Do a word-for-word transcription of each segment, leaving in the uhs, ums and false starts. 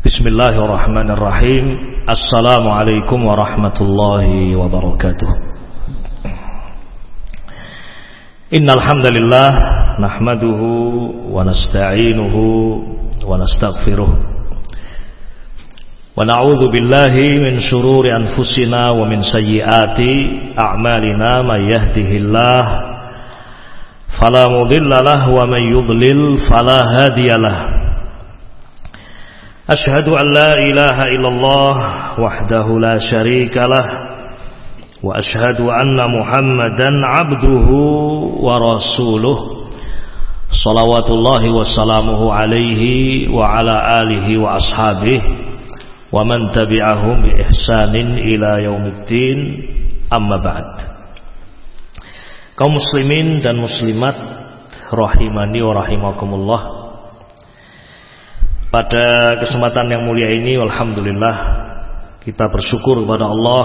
Bismillahirrahmanirrahim. Assalamualaikum warahmatullahi wabarakatuh. Innal hamdalillah nahmaduhu wa nasta'inuhu wa nastaghfiruh. Wa na'udzu billahi min shururi anfusina wa min sayyiati a'malina. May yahdihillah fala mudilla lahu wa may yudlil fala hadiyalah. Ashhadu an la ilaha illallah wahdahu la syarika lah wa ashhadu anna Muhammadan abduhu wa rasuluh salawatullahi wa salamuhu alaihi wa ala alihi wa ashabihi wa man tabi'ahum bi ihsanin ila yaumiddin, amma ba'd. Kaum muslimin dan muslimat rahimani wa rahimakumullah, pada kesempatan yang mulia ini alhamdulillah kita bersyukur kepada Allah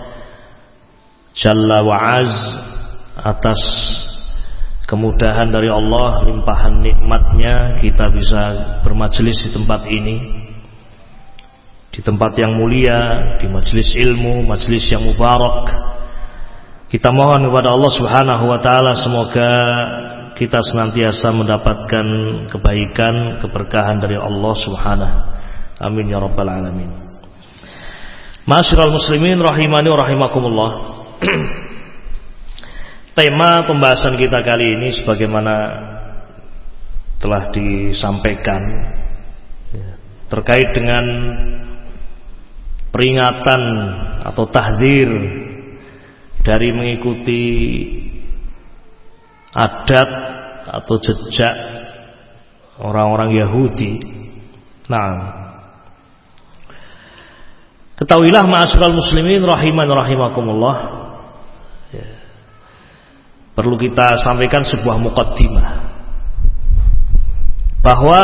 Jalla wa Az atas kemudahan dari Allah, limpahan nikmatnya kita bisa bermajelis di tempat ini, di tempat yang mulia, di majelis ilmu, majelis yang mubarak. Kita mohon kepada Allah Subhanahu wa taala semoga kita senantiasa mendapatkan kebaikan, keberkahan dari Allah Subhanahu. Amin ya rabbal alamin. Ma'asyiral muslimin rahimani wa rahimakumullah. Tema pembahasan kita kali ini sebagaimana telah disampaikan terkait dengan peringatan atau tahdzir dari mengikuti adat atau jejak orang-orang Yahudi. Nah, ketahuilah ma'asyiral muslimin rahiman rahimakumullah, ya, perlu kita sampaikan sebuah muqaddimah bahwa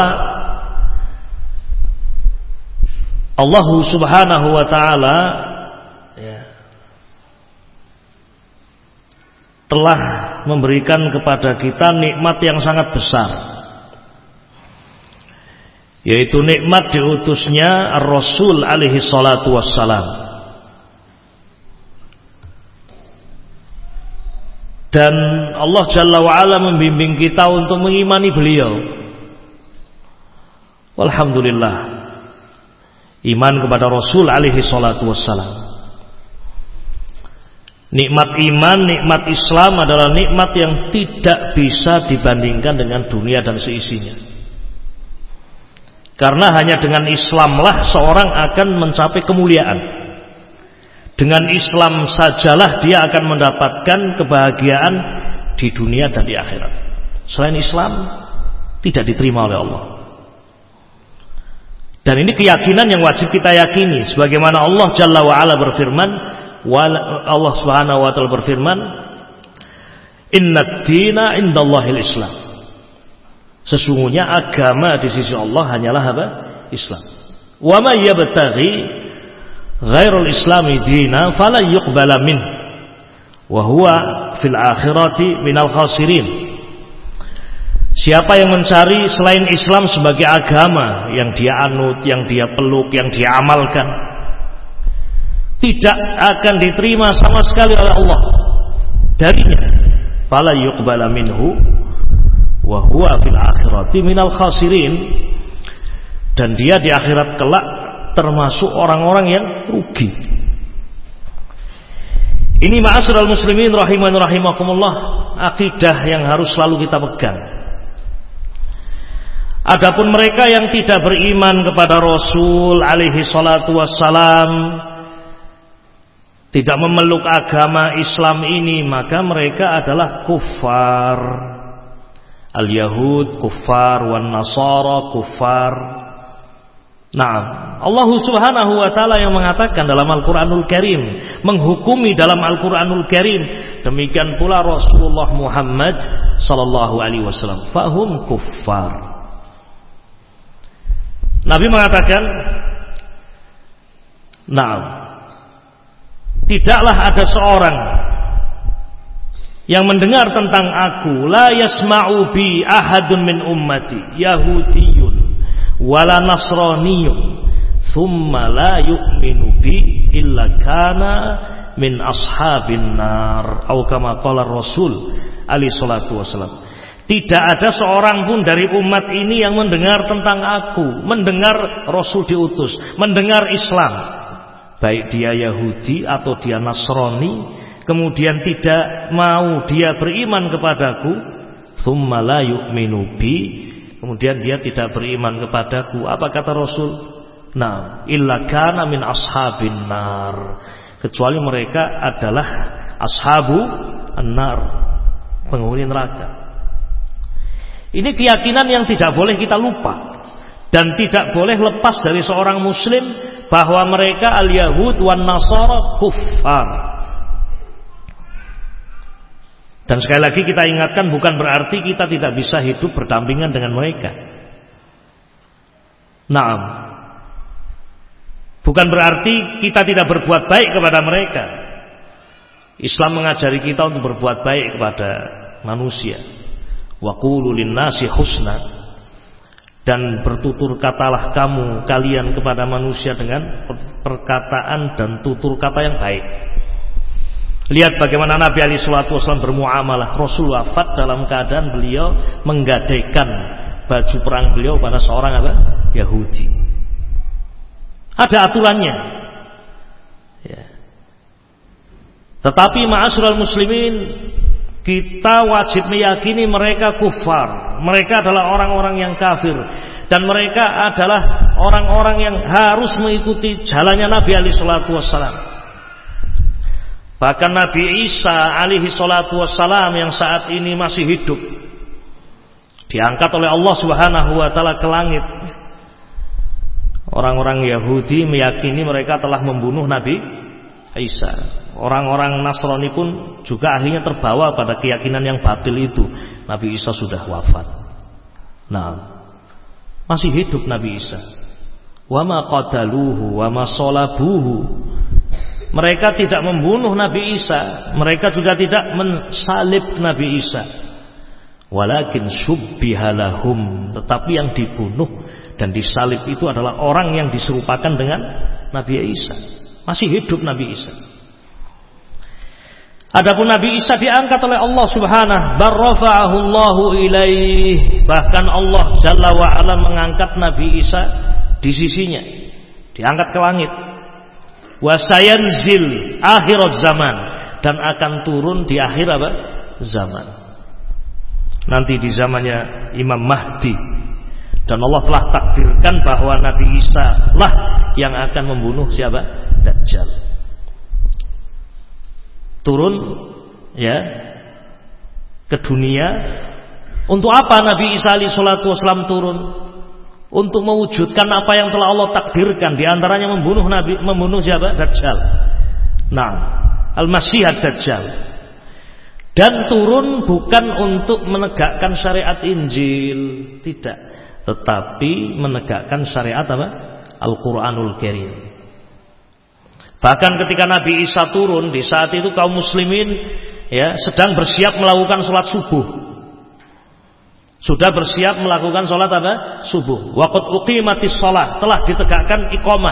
Allah Subhanahu wa taala ya, telah memberikan kepada kita nikmat yang sangat besar, yaitu nikmat diutusnya Ar-Rasul alaihi salatu wassalam. Dan Allah Jalla wa'ala membimbing kita untuk mengimani beliau. Walhamdulillah, iman kepada Rasul alaihi salatu wassalam. Nikmat iman, nikmat Islam adalah nikmat yang tidak bisa dibandingkan dengan dunia dan seisinya. Karena hanya dengan Islamlah seorang akan mencapai kemuliaan. Dengan Islam sajalah dia akan mendapatkan kebahagiaan di dunia dan di akhirat. Selain Islam tidak diterima oleh Allah. Dan ini keyakinan yang wajib kita yakini, sebagaimana Allah Jalla wa'ala berfirman, Allah Subhanahu wa taala berfirman, "Innad dina indallahil Islam." Sesungguhnya agama di sisi Allah hanyalah apa? Islam. Wa may yabtaghi ghairal islami dina fala yuqbala min wa huwa fil akhirati minal khasirin. Siapa yang mencari selain Islam sebagai agama yang dia anut, yang dia peluk, yang dia amalkan, tidak akan diterima sama sekali oleh Allah darinya. Fala yuqbala minhu wa huwa fil akhirati minal khasirin. Dan dia di akhirat kelak termasuk orang-orang yang rugi. Ini ma'asyiral muslimin rahiman rahimakumullah, akidah yang harus selalu kita pegang. Adapun mereka yang tidak beriman kepada Rasul alaihi salatu wassalam, tidak memeluk agama Islam ini, maka mereka adalah kuffar. Al-Yahud kuffar, wan Nasara kuffar. Nah, Allah Subhanahu wa taala yang mengatakan dalam Al-Qur'anul Karim, menghukumi dalam Al-Qur'anul Karim, demikian pula Rasulullah Muhammad sallallahu alaihi wasallam, fahum kuffar. Nabi mengatakan, nah, tidaklah ada seorang yang mendengar tentang aku, la yasma'u bi ahadun min ummati yahudiyyun wala nasraniyyun "Tsumma la yu'minu bi illa kana min ashabin nar." Atau kama qala Rasul alaihi salatu wasallam. Tidak ada seorang pun dari umat ini yang mendengar tentang aku, mendengar Rasul diutus, mendengar Islam, baik dia Yahudi atau dia Nasrani, kemudian tidak mau dia beriman kepadaku, tsumma la yu'minu bi, kemudian dia tidak beriman kepadaku. Apa kata Rasul? Nah, illa kana min ashabin nar, kecuali mereka adalah ashabu an-nar, penghuni neraka. Ini keyakinan yang tidak boleh kita lupa dan tidak boleh lepas dari seorang muslim, bahwa mereka al-yahud wan nasara kuffar. Dan sekali lagi kita ingatkan, bukan berarti kita tidak bisa hidup berdampingan dengan mereka. Naam. Bukan berarti kita tidak berbuat baik kepada mereka. Islam mengajari kita untuk berbuat baik kepada manusia. Wa qulu lin-nasi husna, dan bertutur katalah kamu kalian kepada manusia dengan perkataan dan tutur kata yang baik. Lihat bagaimana Nabi alaihi salatu wasallam bermuamalah. Rasul wafat dalam keadaan beliau menggadaikan baju perang beliau pada seorang apa? Yahudi. Ada aturannya. Ya. Tetapi ma'asyiral muslimin, kita wajib meyakini mereka kufar. Mereka adalah orang-orang yang kafir, dan mereka adalah orang-orang yang harus mengikuti jalannya Nabi alaihi salatu wassalam. Bahkan Nabi Isa alaihi salatu wassalam yang saat ini masih hidup, diangkat oleh Allah subhanahu wa ta'ala ke langit. Orang-orang Yahudi meyakini mereka telah membunuh Nabi Isa. Orang-orang Nasrani pun juga akhirnya terbawa pada keyakinan yang batil itu. Nabi Isa sudah wafat. Nah, masih hidup Nabi Isa. Wa ma qataluhu wa ma salabuhu. Mereka tidak membunuh Nabi Isa, mereka juga tidak mensalib Nabi Isa. Walakin syubbiha lahum, tetapi yang dibunuh dan disalib itu adalah orang yang diserupakan dengan Nabi Isa. Masih hidup Nabi Isa. Adapun Nabi Isa diangkat oleh Allah Subhanahu, barrafa'ahu Allahu ilaih. Bahkan Allah Jalla wa Ala mengangkat Nabi Isa di sisinya, diangkat ke langit. Wa sayanzil akhirat zaman, dan akan turun di akhir apa? Zaman. Nanti di zamannya Imam Mahdi. Dan Allah telah takdirkan bahwa Nabi Isa lah yang akan membunuh siapa? Dajjal. Turun ya ke dunia. Untuk apa Nabi Isa alaihi salatu wasallam turun? Untuk mewujudkan apa yang telah Allah takdirkan, di antaranya membunuh Nabi, membunuh siapa? Dajjal. Nah, Al-Masih ad-Dajjal. Dan turun bukan untuk menegakkan syariat Injil, tidak, tetapi menegakkan syariat apa? Al-Qur'anul Karim. Bahkan ketika Nabi Isa turun, di saat itu kaum muslimin ya sedang bersiap melakukan sholat subuh. Sudah bersiap melakukan sholat apa? Subuh. Waqad uqimatis sholat, telah ditegakkan iqamah.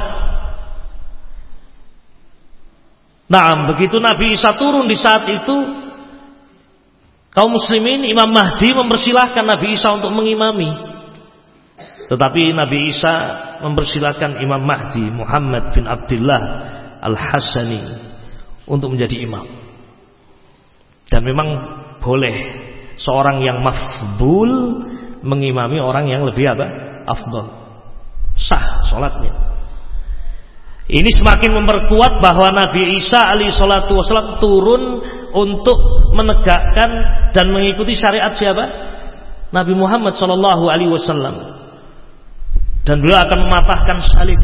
Nah, begitu Nabi Isa turun di saat itu, kaum muslimin, Imam Mahdi mempersilahkan Nabi Isa untuk mengimami. Tetapi Nabi Isa mempersilahkan Imam Mahdi Muhammad bin Abdullah Al-Hasani untuk menjadi imam. Dan memang boleh seorang yang mafdul mengimami orang yang lebih apa? Afdal. Sah salatnya. Ini semakin memperkuat bahwa Nabi Isa alaihi salatu wasallam turun untuk menegakkan dan mengikuti syariat siapa? Nabi Muhammad sallallahu alaihi wasallam. Dan beliau akan mematahkan salib.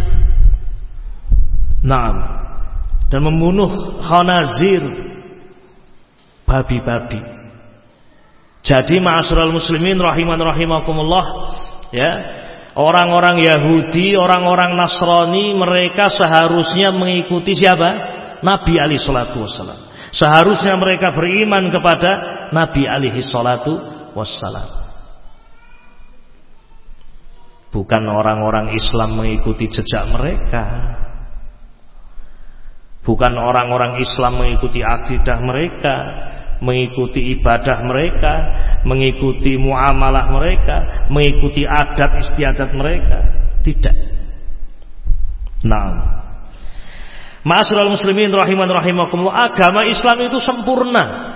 Naam. Dan membunuh khanazir, babi-babi. Jadi ma'asyiral muslimin rahiman rahimakumullah, ya, orang-orang Yahudi, orang-orang Nasrani, mereka seharusnya mengikuti siapa? Nabi alaihi salatu wassalam. Seharusnya mereka beriman kepada Nabi alaihi salatu wassalam. Bukan orang-orang Islam mengikuti jejak mereka, bukan orang-orang Islam mengikuti akidah mereka, mengikuti ibadah mereka, mengikuti muamalah mereka, mengikuti adat istiadat mereka. Tidak. Nah, ma'asyiral muslimin rahiman rahimakumullah, agama Islam itu sempurna.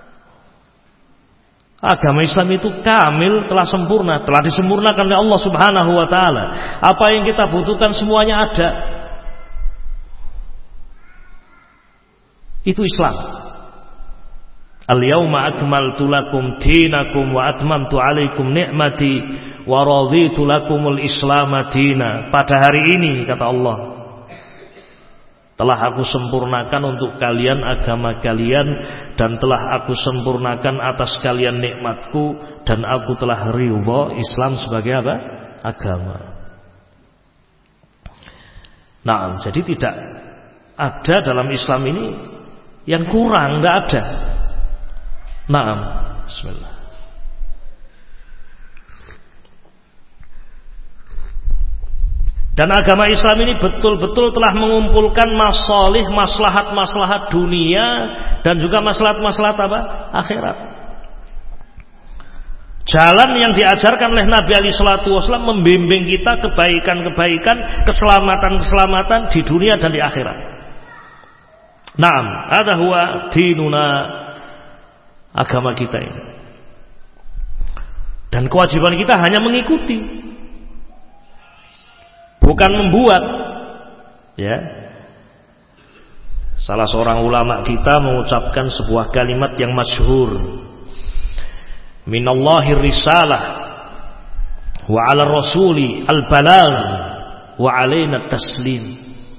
Agama Islam itu kamil, telah sempurna, telah disempurnakan oleh Allah Subhanahu wa taala. Apa yang kita butuhkan semuanya ada. Itu Islam. Al-yauma akmaltu lakum dinakum wa atmamtu alaikum ni'mati wa raditu lakumul Islam dina. Pada hari ini, kata Allah, telah aku sempurnakan untuk kalian agama kalian, dan telah aku sempurnakan atas kalian nikmatku, dan aku telah ridha Islam sebagai apa? Agama. Nah, jadi tidak ada dalam Islam ini yang kurang, enggak ada. Nah, bismillah. Dan agama Islam ini betul-betul telah mengumpulkan masalih, maslahat-maslahat dunia dan juga maslahat-maslahat apa? Akhirat. Jalan yang diajarkan oleh Nabi alaihi salatu wasallam membimbing kita kebaikan-kebaikan, keselamatan-keselamatan di dunia dan di akhirat. Naam, hadza huwa dinuna, agama kita ini. Dan kewajiban kita hanya mengikuti, bukan membuat. Ya. Salah seorang ulama kita mengucapkan sebuah kalimat yang masyhur. Minallahi risalah wa 'ala rasuli al-balagh wa 'alaina taslim.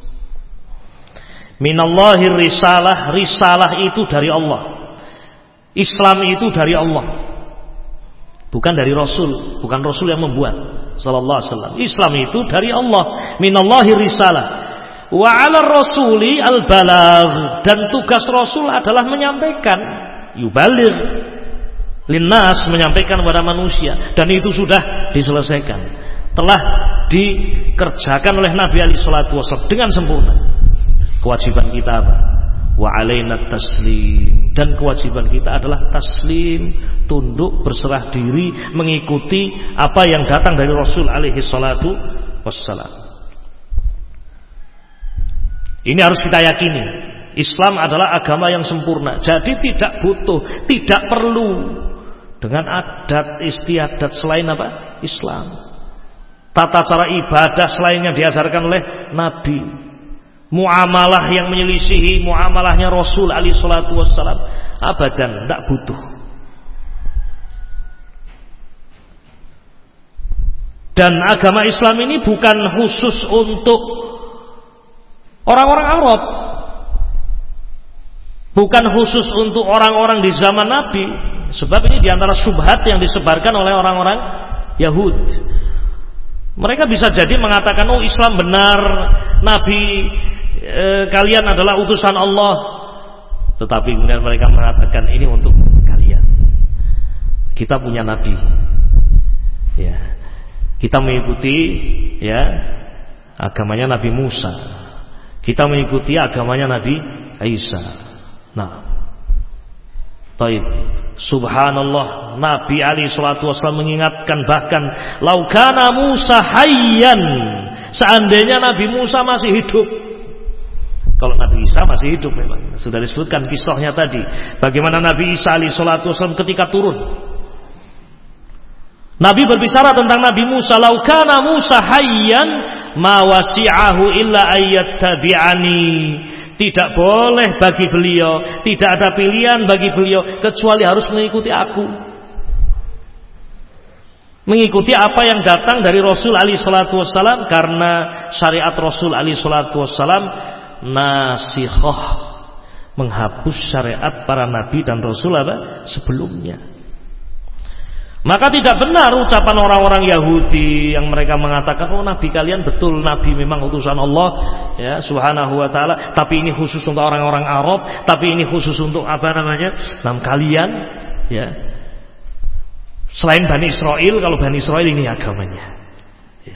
Minallahi risalah, risalah itu dari Allah. Islam itu dari Allah. Bukan dari Rasul, bukan Rasul yang membuat sallallahu alaihi wasallam. Islam itu dari Allah. Minallahi risalah wa 'ala rasuli al-balagh, dan tugas Rasul adalah menyampaikan, yubaligh linnas, menyampaikan kepada manusia, dan itu sudah diselesaikan, telah dikerjakan oleh Nabi alaihi salatu wasallam dengan sempurna. Kewajiban kita apa? Wa 'alaina taslim, dan kewajiban kita adalah taslim, tunduk, berserah diri, mengikuti apa yang datang dari Rasul alaihi salatu wassalam. Ini harus kita yakini. Islam adalah agama yang sempurna. Jadi tidak butuh, tidak perlu dengan adat istiadat selain apa? Islam. Tata cara ibadah selain yang diajarkan oleh Nabi. Muamalah yang menyelisihi muamalahnya Rasul alaihi salatu wassalam, abadan, tidak butuh. Dan agama Islam ini bukan khusus untuk orang-orang Arab, bukan khusus untuk orang-orang di zaman Nabi. Sebab ini diantara syubhat yang disebarkan oleh orang-orang Yahud. Mereka bisa jadi mengatakan, oh Islam benar, Nabi e, kalian adalah utusan Allah. Tetapi kemudian mereka mengatakan ini untuk kalian. Kita punya Nabi. Ya. Kita mengikuti ya agamanya Nabi Musa. Kita mengikuti agamanya Nabi Isa. Nah, taib. Subhanallah, Nabi alaihi salatu wasallam mengingatkan bahkan laukana Musa hayyan, seandainya Nabi Musa masih hidup. Kalau Nabi Isa masih hidup memang. Sudah disebutkan kisahnya tadi. Bagaimana Nabi Isa alaihi salatu wasallam ketika turun. Nabi berbicara tentang Nabi Musa, laukana Musa hayyan ma wasi'ahu illa ayyattabi'ani. Tidak boleh bagi beliau, tidak ada pilihan bagi beliau kecuali harus mengikuti aku. Mengikuti apa yang datang dari Rasul alaihi salatu wassalam, karena syariat Rasul alaihi salatu wassalam nasikhah, menghapus syariat para nabi dan rasul apa sebelumnya. Maka tidak benar ucapan orang-orang Yahudi yang mereka mengatakan, oh nabi kalian betul, nabi memang utusan Allah ya subhanahu wa ta'ala, tapi ini khusus untuk orang-orang Arab, tapi ini khusus untuk apa namanya nam kalian ya, selain Bani Israel. Kalau Bani Israel ini agamanya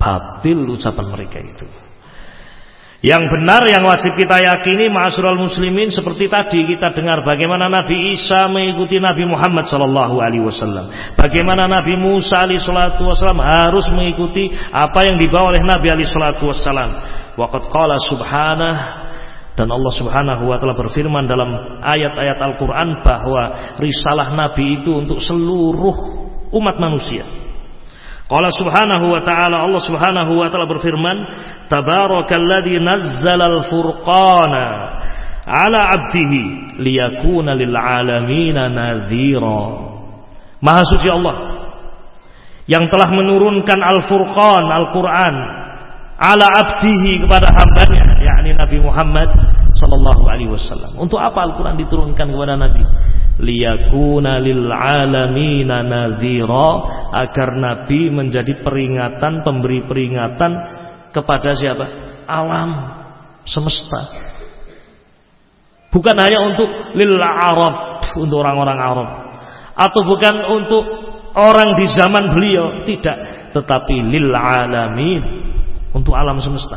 Batil ucapan mereka itu. Yang benar, yang wajib kita yakini ma'asyiral muslimin, seperti tadi kita dengar bagaimana Nabi Isa mengikuti Nabi Muhammad sallallahu alaihi wasallam, bagaimana Nabi Musa alaihi salatu wasallam harus mengikuti apa yang dibawa oleh Nabi alaihi salatu wasallam. Wa qad qala subhanahu, dan Allah subhanahu wa ta'ala berfirman dalam ayat-ayat Al-Quran bahwa risalah Nabi itu untuk seluruh umat manusia. Qala subhanahu wa ta'ala, Allah subhanahu wa ta'ala berfirman, tabarakalladzi nazzalal furqana ala 'abdihi liyakuna lil 'alamina nadhira. Maha suci Allah yang telah menurunkan Al-Furqan, Al-Quran, ala 'abdihi, kepada hambanya, yakni Nabi Muhammad sallallahu alaihi wasallam. Untuk apa Al-Quran diturunkan kepada Nabi? Liyakuna lil alamina nadhira, agar Nabi menjadi peringatan, pemberi peringatan kepada siapa? Alam semesta. Bukan hanya untuk lil Arab, untuk orang-orang Arab, atau bukan untuk orang di zaman beliau, tidak, tetapi lil alamin, untuk alam semesta.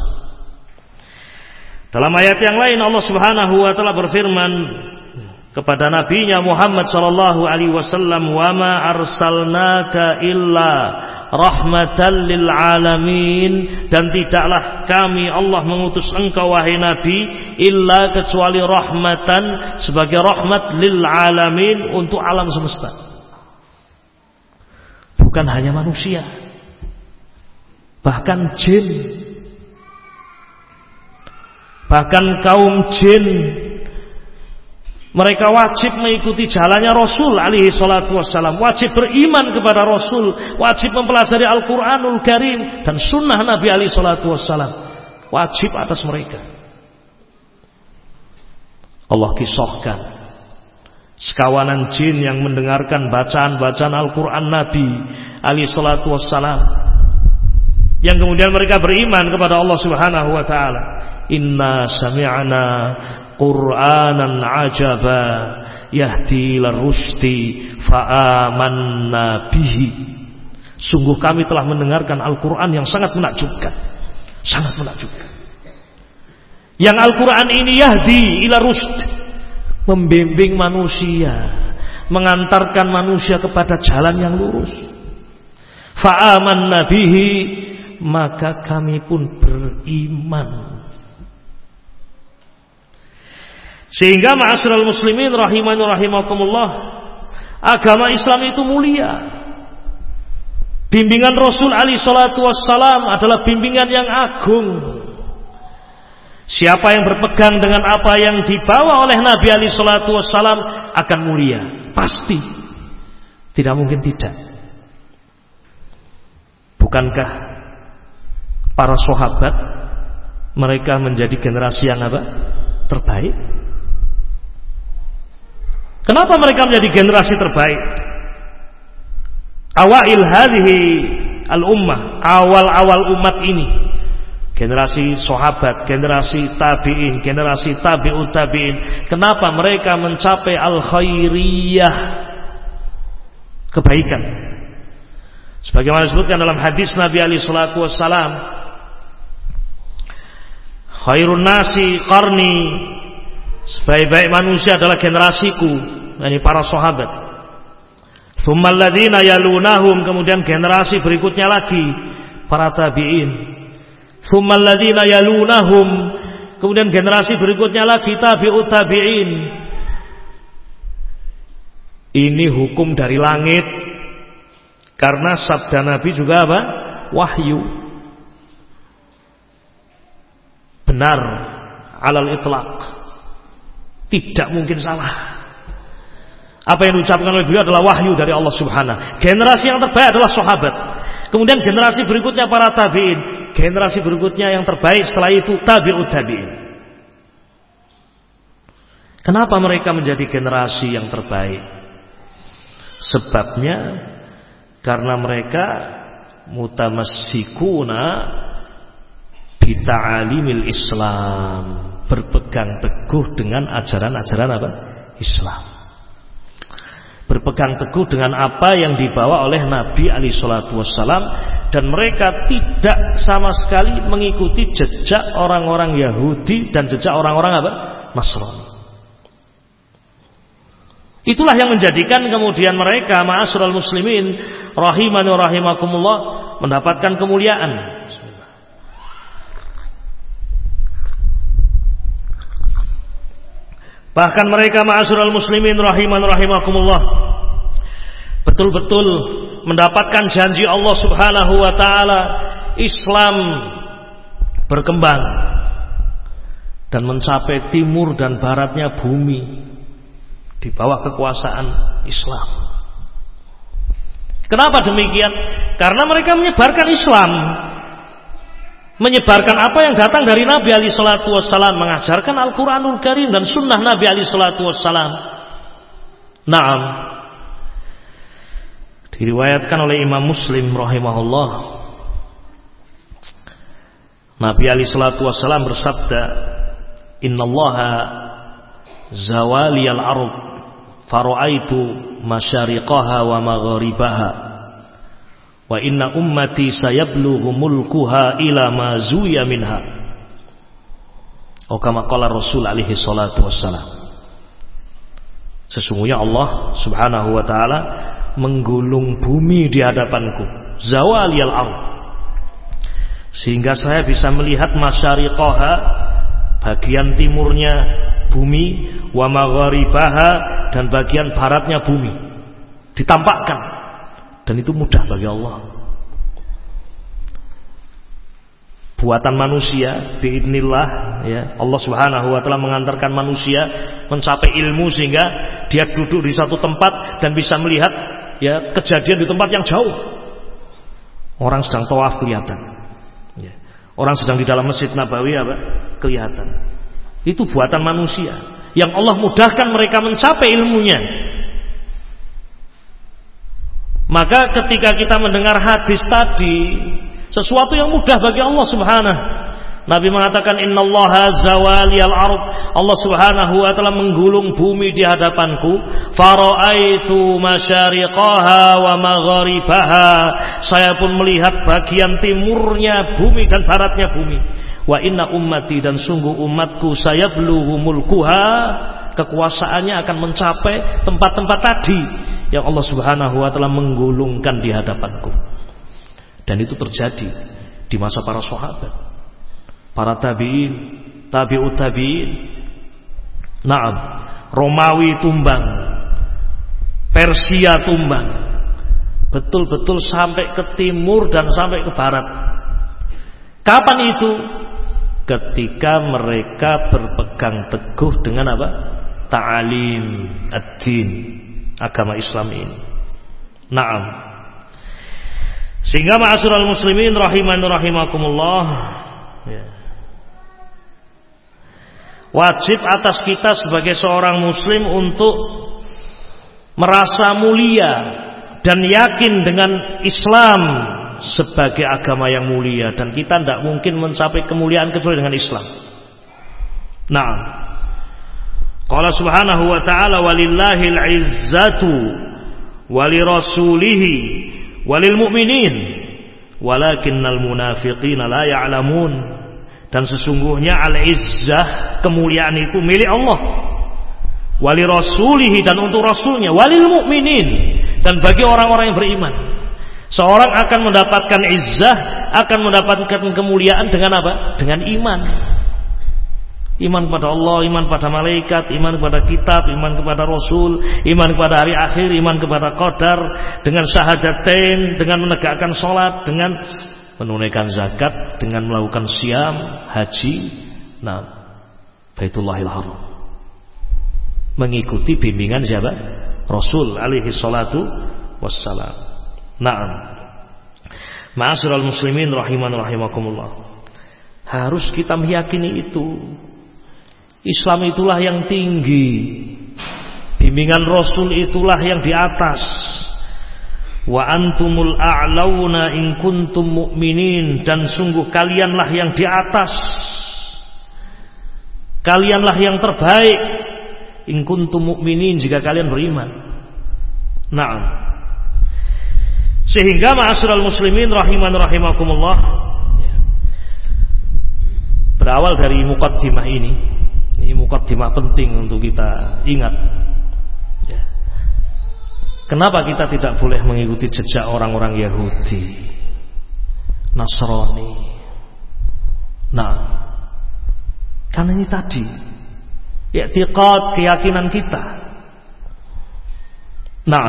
Dalam ayat yang lain Allah Subhanahu wa taala berfirman kepada nabinya Muhammad sallallahu alaihi wasallam, "Wa ma arsalnaka illa rahmatan lil alamin," dan tidaklah kami Allah mengutus engkau wahai nabi illa kecuali rahmatan, sebagai rahmat lil alamin, untuk alam semesta. Bukan hanya manusia, bahkan jin, bahkan kaum jin, mereka wajib mengikuti jalannya Rasul alaihi salatu wassalam, wajib beriman kepada Rasul, wajib mempelajari Al-Quranul Karim dan sunnah Nabi alaihi salatu wassalam, wajib atas mereka. Allah kisahkan sekawanan jin yang mendengarkan bacaan-bacaan Al-Quran Nabi alaihi salatu wassalam, yang kemudian mereka beriman kepada Allah subhanahu wa ta'ala. Inna sami'na Qur'anan ajaba yahdi ila rusdi fa'amanna bihi. Sungguh kami telah mendengarkan Al-Quran yang sangat menakjubkan, sangat menakjubkan. Yang Al-Quran ini yahdi ila rusd, membimbing manusia, mengantarkan manusia kepada jalan yang lurus. Fa'amanna bihi, maka kami pun beriman. Sehingga ma'asyiral muslimin rahimani rahimakumullah, agama Islam itu mulia. Bimbingan Rasul alaihi salatu wassalam adalah bimbingan yang agung. Siapa yang berpegang dengan apa yang dibawa oleh Nabi alaihi salatu wassalam akan mulia, pasti. Tidak mungkin tidak. Bukankah para sahabat mereka menjadi generasi yang apa? Terbaik. Kenapa mereka menjadi generasi terbaik? Awail hadhihi al-ummah, awal-awal umat ini, generasi sahabat, generasi tabi'in, generasi tabi'ut tabi'in. Kenapa mereka mencapai al-khairiyah, kebaikan? Sebagaimana disebutkan dalam hadis Nabi alaihi salatu wassalam, khairun nasi qarni, sebaik-baik manusia adalah generasiku, yakni para sahabat. Tsummal ladzina yalunahum, kemudian generasi berikutnya lagi para tabi'in. Tsummal ladzina yalunahum, kemudian generasi berikutnya lagi tabi'ut tabi'in. Ini hukum dari langit, karena sabda Nabi juga apa? Wahyu. Benar alal itlaq, tidak mungkin salah. Apa yang diucapkan oleh beliau adalah wahyu dari Allah Subhanahu. Generasi yang terbaik adalah sahabat. Kemudian generasi berikutnya para tabi'in. Generasi berikutnya yang terbaik setelah itu tabi'ut tabi'in. Kenapa mereka menjadi generasi yang terbaik? Sebabnya karena mereka mutamassikuna bita'alimil Islam, berpegang teguh dengan ajaran-ajaran apa? Islam. Berpegang teguh dengan apa yang dibawa oleh Nabi alaihi salatu wassalam dan mereka tidak sama sekali mengikuti jejak orang-orang Yahudi dan jejak orang-orang apa? Nasrani. Itulah yang menjadikan kemudian mereka ma'asyiral muslimin rahimani wa rahimakumullah mendapatkan kemuliaan. Bahkan mereka ma'asyiral muslimin rahimani wa rahimakumullah betul-betul mendapatkan janji Allah Subhanahu wa taala, Islam berkembang dan mencapai timur dan baratnya bumi di bawah kekuasaan Islam. Kenapa demikian? Karena mereka menyebarkan Islam, menyebarkan apa yang datang dari Nabi alaihi salatu wassalam, mengajarkan Al-Quranul Karim dan sunnah Nabi alaihi salatu wassalam. Naam, diriwayatkan oleh Imam Muslim rahimahullah, Nabi alaihi salatu wassalam bersabda, innallaha zawaliyal ardh fara'aitu masyariqaha wa magharibaha wa inna ummati sayablughu mulkuha ila ma zuya minha. Oh, kama qala Rasul alaihi salatu wassalam. Sesungguhnya Allah Subhanahu wa taala menggulung bumi di hadapanku, zawaliyal ardh, sehingga saya bisa melihat masyariqaha, bagian timurnya bumi, wa magharibaha, dan bagian baratnya bumi ditampakkan, dan itu mudah bagi Allah. Buatan manusia biidznillah, ya, Allah Subhanahu wa taala mengantarkan manusia mencapai ilmu sehingga dia duduk di satu tempat dan bisa melihat, ya, kejadian di tempat yang jauh. Orang sedang tawaf kelihatan, ya. Orang sedang di dalam Masjid Nabawi apa? Kelihatan. Itu buatan manusia yang Allah mudahkan mereka mencapai ilmunya. Maka ketika kita mendengar hadis tadi, sesuatu yang mudah bagi Allah Subhanahu. Nabi mengatakan innallaha zawaliyal ardh, Allah Subhanahu wa taala menggulung bumi di hadapanku, fara'aitu masyariqaha wa magharibaha, saya pun melihat bagian timurnya bumi dan baratnya bumi. Wa inna ummati, dan sungguh umatku, sayablughu mulkuha, kekuasaannya akan mencapai tempat-tempat tadi yang Allah Subhanahu wa taala menggulungkan di hadapanku. Dan itu terjadi di masa para sahabat, para tabi'in, tabi'ut tabi'in. Naam, Romawi tumbang, Persia tumbang, betul-betul sampai ke timur dan sampai ke barat. Kapan itu? Ketika mereka berpegang teguh dengan apa? Ta'alim ad-din, agama Islam ini. Naam. Sehingga ma'asyiral muslimin rahimani rahimakumullah, ya, wajib atas kita sebagai seorang muslim untuk merasa mulia dan yakin dengan Islam sebagai agama yang mulia, dan kita tidak mungkin mencapai kemuliaan kecuali dengan Islam. Nah, qala subhanahu wa ta'ala walillahil izzatu walirasulihi walil mu'minin walakinnal munafiqina la ya'lamun. Dan sesungguhnya al-izzah, kemuliaan itu milik Allah, walirasulihi, dan untuk rasulnya, walil mu'minin, dan bagi orang-orang yang beriman. Seorang akan mendapatkan izzah, akan mendapatkan kemuliaan dengan apa? Dengan iman. Iman kepada Allah, iman pada malaikat, iman kepada kitab, iman kepada Rasul, iman kepada hari akhir, iman kepada qadar, dengan syahadatain, dengan menegakkan sholat, dengan menunaikan zakat, dengan melakukan siam, haji, nah, Baitullahil Haram, mengikuti bimbingan siapa? Rasul alaihi salatu wassalam. Naam, ma'asyiral muslimin rahiman rahimakumullah, harus kita meyakini itu. Islam itulah yang tinggi, bimbingan Rasul itulah yang di atas. Wa antumul a'launa in kuntum mu'minin, dan sungguh kalianlah yang di atas, kalianlah yang terbaik, in kuntum mu'minin, jika kalian beriman. Naam. Sehingga ma'asyiral muslimin rahiman rahimakumullah, berawal dari muqaddimah ini. Ini muqaddimah penting untuk kita ingat. Ya. Kenapa kita tidak boleh mengikuti jejak orang-orang Yahudi, Nasrani? Nah, karena ini tadi i'tiqad, keyakinan kita. Nah,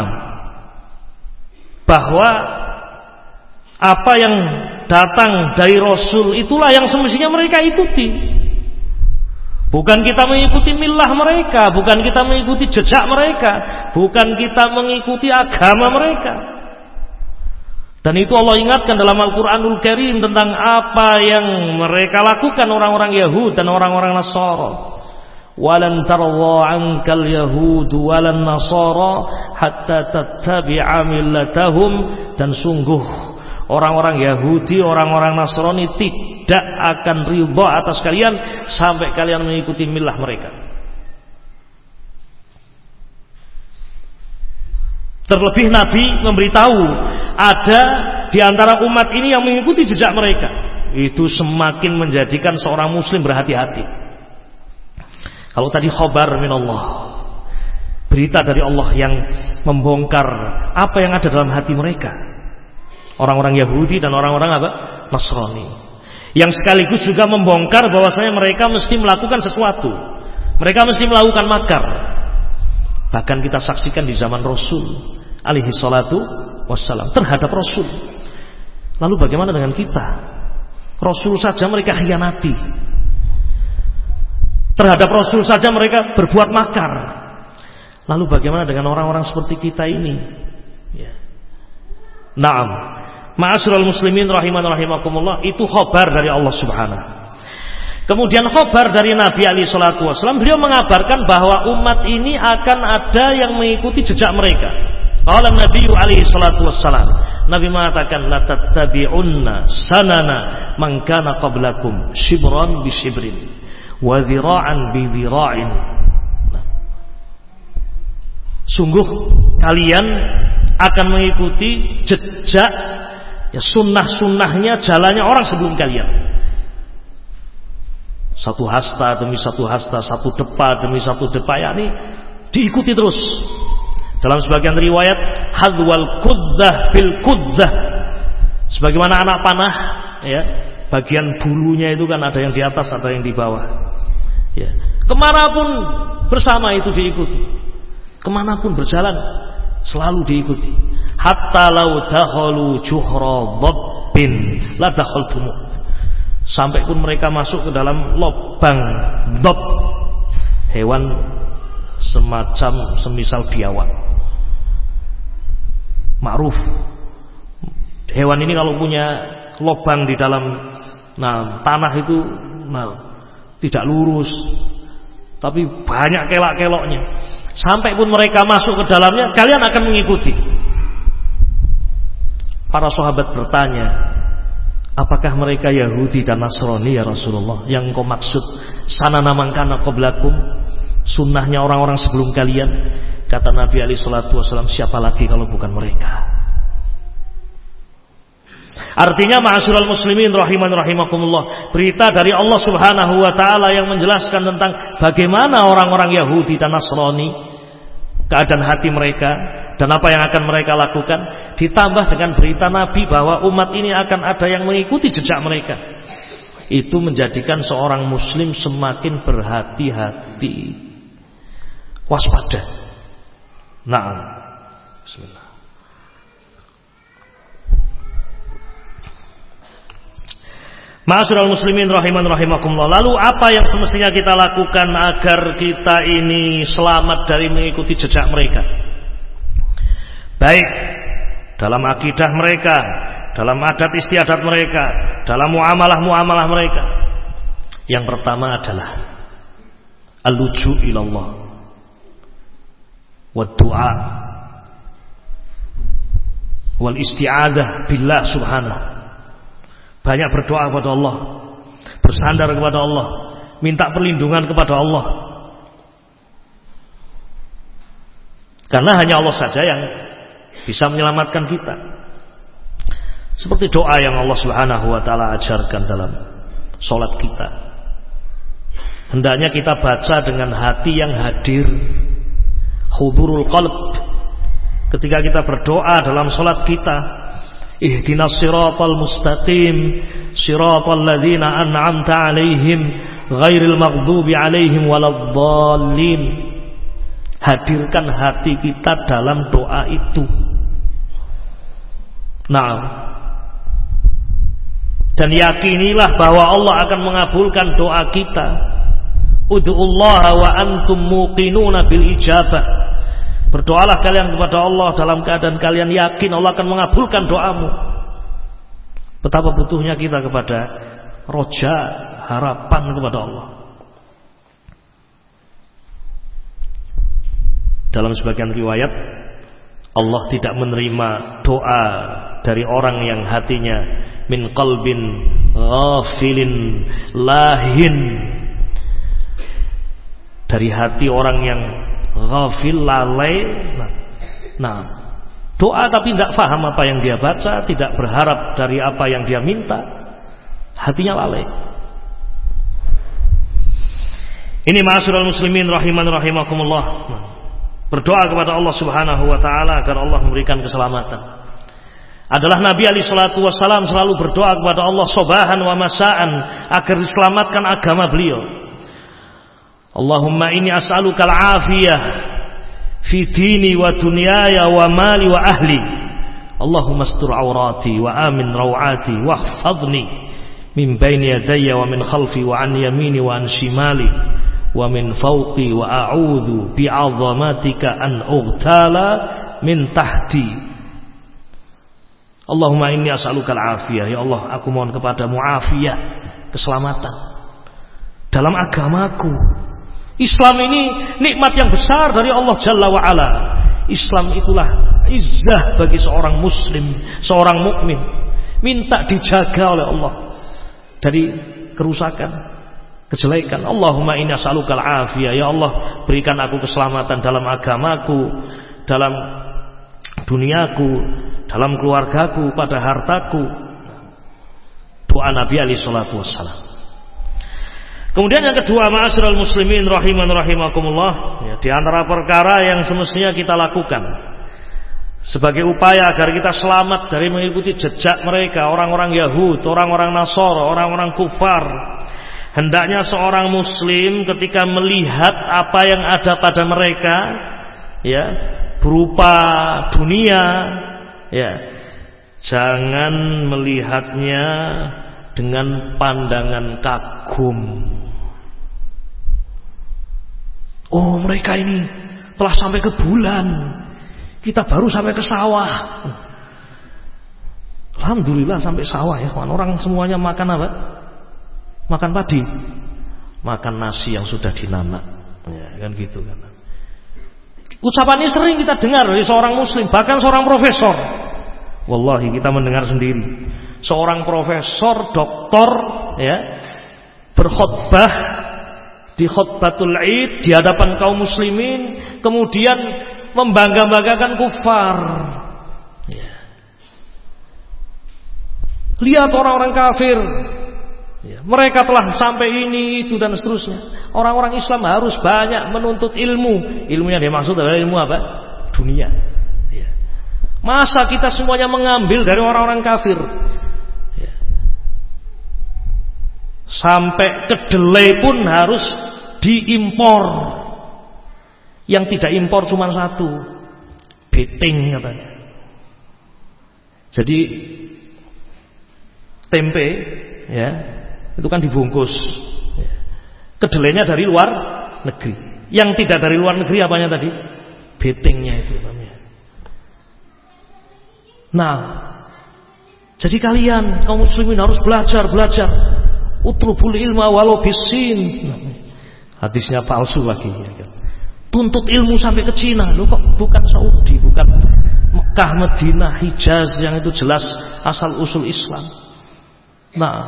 bahwa apa yang datang dari Rasul itulah yang semestinya mereka ikuti. Bukan kita mengikuti milah mereka, bukan kita mengikuti jejak mereka, bukan kita mengikuti agama mereka. Dan itu Allah ingatkan dalam Al-Quranul Karim tentang apa yang mereka lakukan orang-orang Yahud dan orang-orang Nasara. Walan tarda 'ankal yahud walan nasara hatta tattabi'a millatahum, dan sungguh orang-orang Yahudi, orang-orang Nasrani tidak akan ridha atas kalian sampai kalian mengikuti milah mereka. Terlebih Nabi memberitahu ada di antara umat ini yang mengikuti jejak mereka. Itu semakin menjadikan seorang muslim berhati-hati. Kalau tadi khabar minallah, berita dari Allah yang membongkar apa yang ada dalam hati mereka, orang-orang Yahudi dan orang-orang apa? Nasrani, yang sekaligus juga membongkar bahwasanya mereka mesti melakukan sesuatu, mereka mesti melakukan makar. Bahkan kita saksikan di zaman Rasul alaihi salatu wassalam terhadap Rasul. Lalu bagaimana dengan kita? Rasul saja mereka khianati, terhadap Rasul saja mereka berbuat makar. Lalu bagaimana dengan orang-orang seperti kita ini? Ya. Naam, ma'asyiral muslimin rahiman rahimakumullah, itu khabar dari Allah Subhanahu. Kemudian khabar dari Nabi alaihi salatu wasallam, beliau mengabarkan bahwa umat ini akan ada yang mengikuti jejak mereka. Qala Nabi alaihi salatu wasallam, Nabi mengatakan la tattabi'unna sanana man kana qablakum shibran bi shibrin wa dhira'an bi dhira'in. Sungguh kalian akan mengikuti jejak, ya, sunnah-sunnahnya, jalannya orang sebelum kalian. Satu hasta demi satu hasta, satu depa demi satu depa, yakni diikuti terus. Dalam sebagian riwayat hadwal quddah bil quddah, sebagaimana anak panah, ya, bagian bulunya itu kan ada yang di atas, ada yang di bawah. Ya. Kemanapun bersama itu diikuti, kemanapun berjalan selalu diikuti. Hatta lau dakhalu juhra dhabbin la dakhaltumu, sampai pun mereka masuk ke dalam lubang dhab, hewan semacam semisal biawak. Ma'ruf, hewan ini kalau punya lubang di dalam nah tanah itu, nah, tidak lurus, tapi banyak kelak-keloknya. Sampai pun mereka masuk ke dalamnya, kalian akan mengikuti. Para sahabat bertanya, apakah mereka Yahudi dan Nasrani ya Rasulullah yang engkau maksud? Sanana man kana qablakum, sunnahnya orang-orang sebelum kalian. Kata Nabi alaihi salatu wasallam, siapa lagi kalau bukan mereka? Artinya ma'asyiral muslimin rahiman rahimakumullah, berita dari Allah Subhanahu wa taala yang menjelaskan tentang bagaimana orang-orang Yahudi dan Nasrani, keadaan hati mereka dan apa yang akan mereka lakukan, ditambah dengan berita Nabi bahwa umat ini akan ada yang mengikuti jejak mereka. Itu menjadikan seorang muslim semakin berhati-hati, waspada. Naam. Bismillah. Ma'asyiral muslimin rahiman rahimakumullah. Lalu apa yang semestinya kita lakukan agar kita ini selamat dari mengikuti jejak mereka? Baik dalam akidah mereka, dalam adat istiadat mereka, dalam muamalah-muamalah mereka. Yang pertama adalah al-luju ilallah wa du'a wal isti'adah billah subhanahu. Banyak berdoa kepada Allah, bersandar kepada Allah, minta perlindungan kepada Allah. Karena hanya Allah saja yang bisa menyelamatkan kita. Seperti doa yang Allah Subhanahu wa taala ajarkan dalam salat kita. Hendaknya kita baca dengan hati yang hadir, hudurul qalb. Ketika kita berdoa dalam salat kita, ihdinas siratal mustaqim, siratal ladzina an'amta 'alaihim, ghairil maghdubi 'alaihim waladdallin. Hadirkan hati kita dalam doa itu. Nah, dan yakinilah bahwa Allah akan mengabulkan doa kita. Ud'ullaha wa antum muqinuna bil ijabah. Berdoalah kalian kepada Allah dalam keadaan kalian yakin Allah akan mengabulkan doamu. Betapa butuhnya kita kepada roja, harapan kepada Allah. Dalam sebagian riwayat, Allah tidak menerima doa dari orang yang hatinya min qalbin ghafilin lahin, dari hati orang yang ghafil, lalai. Nah, nah, doa tapi tidak paham apa yang dia baca, tidak berharap dari apa yang dia minta, hatinya lalai. Ini ma'asyiral muslimin rahiman rahimakumullah. Nah, berdoa kepada Allah Subhanahu wa taala agar Allah memberikan keselamatan. Adalah Nabi alaihi salatu wasallam selalu berdoa kepada Allah sabahan wa masaan agar diselamatkan agama beliau. Allahumma inni as'aluka al-afiyah fi dini wa dunyaya wa mali wa ahli. Allahumma astur awrati wa amin rawati wahfadhni min bayni yadayya wa min khalfi wa an yamini wa an shimali wa min fawqi wa a'udzu bi'azamatika an ughtala min tahti. Allahumma inni as'aluka al-afiyah. Ya Allah, aku mohon kepadamu afiyah, keselamatan dalam agamaku. Islam ini nikmat yang besar dari Allah Jalla wa Ala. Islam itulah izzah bagi seorang muslim, seorang mukmin. Minta dijaga oleh Allah dari kerusakan, kejelekan. Allahumma inni as'aluka al-afiyah. Ya Allah, berikan aku keselamatan dalam agamaku, dalam duniaku, dalam keluargaku, pada hartaku. Doa Nabi alaihi salatu wassalam. Kemudian yang kedua, ma'asyiral muslimin rahiman rahimakumullah, ya, di antara perkara yang semestinya kita lakukan sebagai upaya agar kita selamat dari mengikuti jejak mereka, orang-orang Yahud, orang-orang Nasara, orang-orang kufar. Hendaknya seorang muslim ketika melihat apa yang ada pada mereka, ya, berupa dunia, ya, jangan melihatnya dengan pandangan kagum. Oh, mereka ini telah sampai ke bulan, kita baru sampai ke sawah. Alhamdulillah sampai sawah ya. Orang semuanya makan apa? Makan padi, makan nasi yang sudah dinanak, ya, kan gitu kan. Ucapan ini sering kita dengar dari seorang muslim, bahkan seorang profesor. Wallahi kita mendengar sendiri, seorang profesor, doktor, ya, berkhutbah di khutbatul Id di hadapan kaum muslimin, kemudian membangga-banggakan kufar. Ya. Lihat orang-orang kafir, ya, mereka telah sampai ini, itu dan seterusnya. Orang-orang Islam harus banyak menuntut ilmu. Ilmu yang dimaksud adalah ilmu apa? Dunia. Ya. Masa kita semuanya mengambil dari orang-orang kafir? Ya. Sampai kedelai pun harus diimpor. Yang tidak impor cuma satu, beting katanya. Jadi tempe, ya, itu kan dibungkus. Kedelainya dari luar negeri. Yang tidak dari luar negeri apanya tadi? Betingnya itu namanya. Nah, jadi kalian kaum muslimin harus belajar, belajar. Utlubul ilma walau bisin. Hadisnya palsu lagi. Tuntut ilmu sampai ke Cina. Loh, kok bukan Saudi, bukan Mekah, Madinah, Hijaz yang itu jelas asal usul Islam. Nah,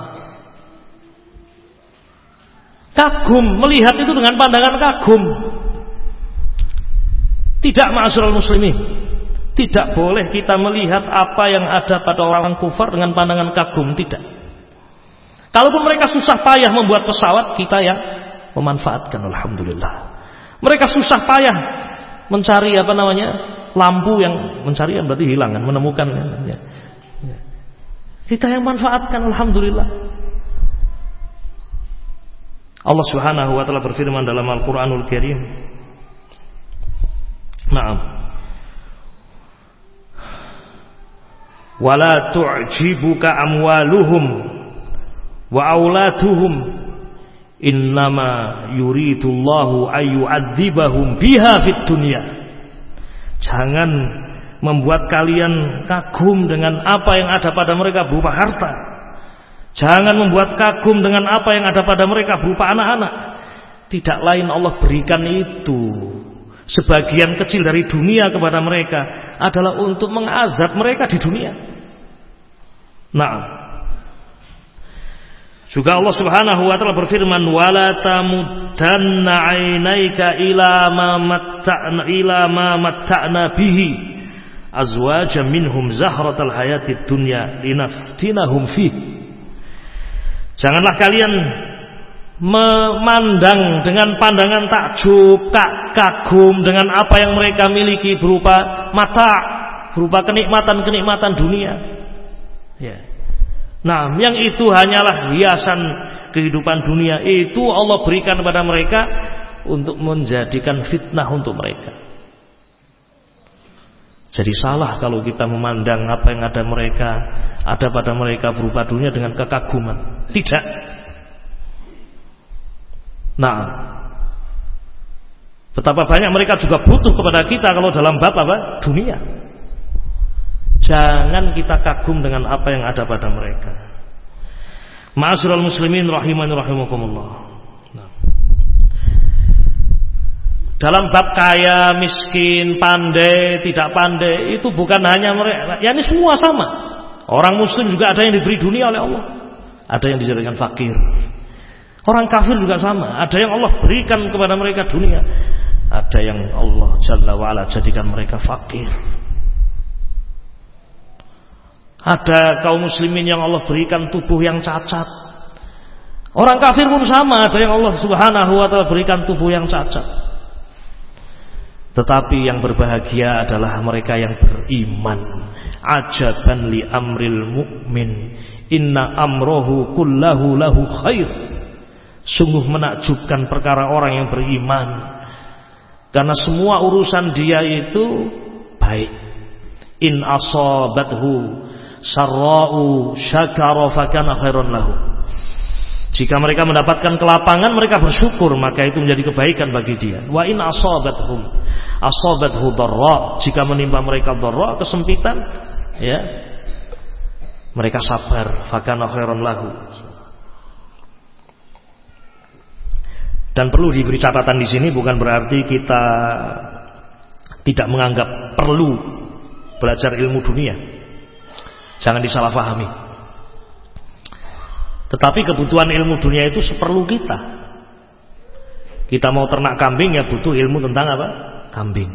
kagum, melihat itu dengan pandangan kagum. Tidak, ma'asyiral muslimin. Tidak boleh kita melihat apa yang ada pada orang kufar dengan pandangan kagum, tidak. Kalaupun mereka susah payah membuat pesawat, kita yang memanfaatkan, alhamdulillah. Mereka susah payah mencari apa namanya lampu, yang mencari berarti hilang kan, menemukan ya. Kita yang manfaatkan, alhamdulillah. Allah Subhanahu wa taala berfirman dalam Al-Qur'anul Karim. Naam. Wala tu'jibuka amwaluhum wa auladuhum innama yuridullahu ayyu'adzibahum biha fid dunya. Jangan membuat kalian kagum dengan apa yang ada pada mereka berupa harta. Jangan membuat kagum dengan apa yang ada pada mereka berupa anak-anak. Tidak lain Allah berikan itu, sebagian kecil dari dunia kepada mereka adalah untuk mengazab mereka di dunia. Nah, juga Allah Subhanahu wa taala berfirman, wala tamuddanna 'ainaika ila ma matta'na ila ma matta'na bihi azwajan minhum zahratal hayatid dunya linaftinahum fi. Janganlah kalian memandang dengan pandangan takjub, kagum dengan apa yang mereka miliki berupa mata, berupa kenikmatan-kenikmatan dunia. Ya. Nah, yang itu hanyalah hiasan kehidupan dunia. Itu Allah berikan kepada mereka untuk menjadikan fitnah untuk mereka. Jadi salah kalau kita memandang apa yang ada mereka, ada pada mereka berupa dunia dengan kekaguman. Tidak. Nah, betapa banyak mereka juga butuh kepada kita kalau dalam bab apa? Dunia. Jangan kita kagum dengan apa yang ada pada mereka. Ma'asyiral muslimin rahimani rahimakumullah. Nah. Dalam bab kaya, miskin, pandai, tidak pandai, itu bukan hanya mereka. Ya, ini semua sama. Orang muslim juga ada yang diberi dunia oleh Allah, ada yang dijadikan fakir. Orang kafir juga sama. Ada yang Allah berikan kepada mereka dunia, ada yang Allah Jalla wa'ala jadikan mereka fakir. Ada kaum muslimin yang Allah berikan tubuh yang cacat. Orang kafir pun sama, ada yang Allah Subhanahu wa taala berikan tubuh yang cacat. Tetapi yang berbahagia adalah mereka yang beriman. Ajaban li amril mu'min, inna amrohu kullahu lahu khair. Sungguh menakjubkan perkara orang yang beriman, karena semua urusan dia itu baik. In asabathu sarra'u syakara fakana khairan lahu. Jika mereka mendapatkan kelapangan, mereka bersyukur, maka itu menjadi kebaikan bagi dia. Wa in asabathum asabathu dharra, jika menimpa mereka dharra, kesempitan, ya, mereka sabar, fakana khairan lahu. Dan perlu diberi catatan di sini, bukan berarti kita tidak menganggap perlu belajar ilmu dunia. Jangan disalahpahami. Tetapi kebutuhan ilmu dunia itu seperlu kita. Kita mau ternak kambing, ya butuh ilmu tentang apa? Kambing.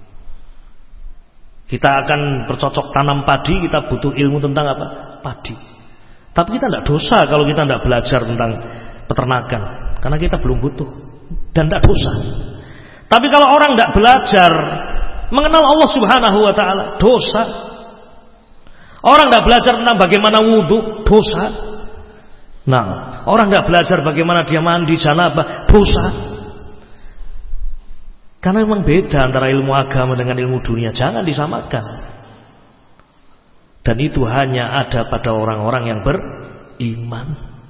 Kita akan bercocok tanam padi, kita butuh ilmu tentang apa? Padi. Tapi kita tidak dosa kalau kita tidak belajar tentang peternakan, karena kita belum butuh, dan tidak dosa. Tapi kalau orang tidak belajar mengenal Allah Subhanahu wa taala, dosa. Orang tidak belajar tentang bagaimana wudhu, dosa. Nah, orang tidak belajar bagaimana dia mandi janabah, dosa. Karena memang beda antara ilmu agama dengan ilmu dunia, jangan disamakan. Dan itu hanya ada pada orang-orang yang beriman.